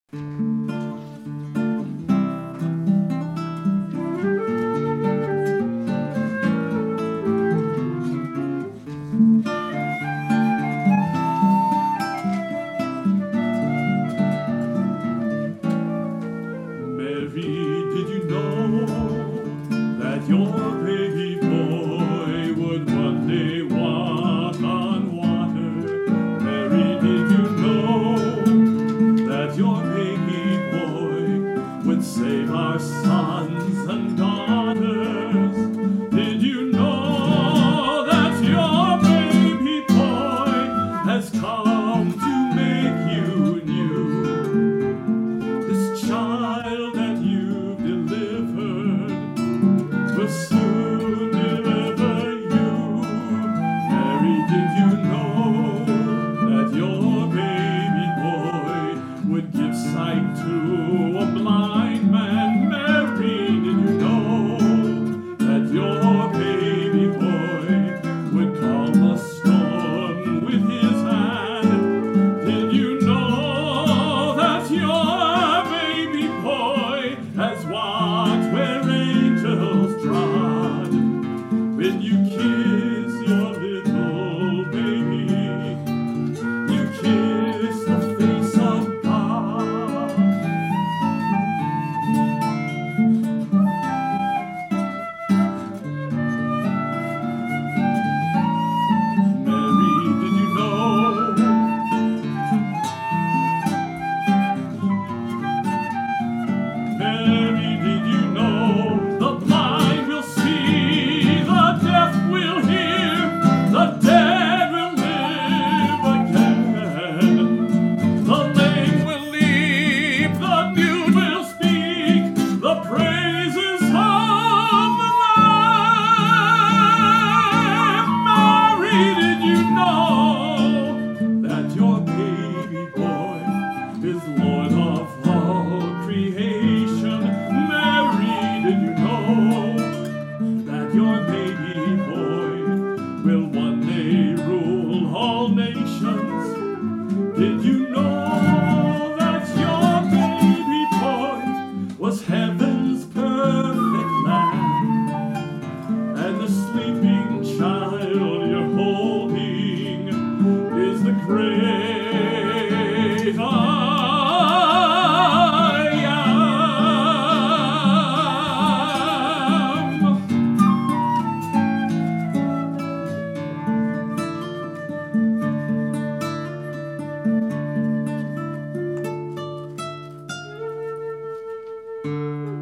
Mary, did you know that your baby boy would one day walk on water? Mary, did you know that your baby boy would save our sons and daughters? Did you know that your baby boy has come to make you new? This child that you've delivered will soon deliver you. Mary, did you know that your baby boy would give sight to a blind man? Mary, did you know that your baby boy would calm a storm with his hand? Did you know that your baby boy has walked where angels trod? When you kiss your little baby, you kiss the face of God. Mary, did you know Mary, did you know the blind will see, the deaf will hear, the dead will live again, the lame will leap, the mute will speak, the praises of the Lamb? Mary, did you know that your baby boy is Lord of all creation? Mary, did you know that your baby boy will one day rule all nations? Did you know that your baby boy was heaven's perfect lamb? And the sleeping child you're holding is the great I am.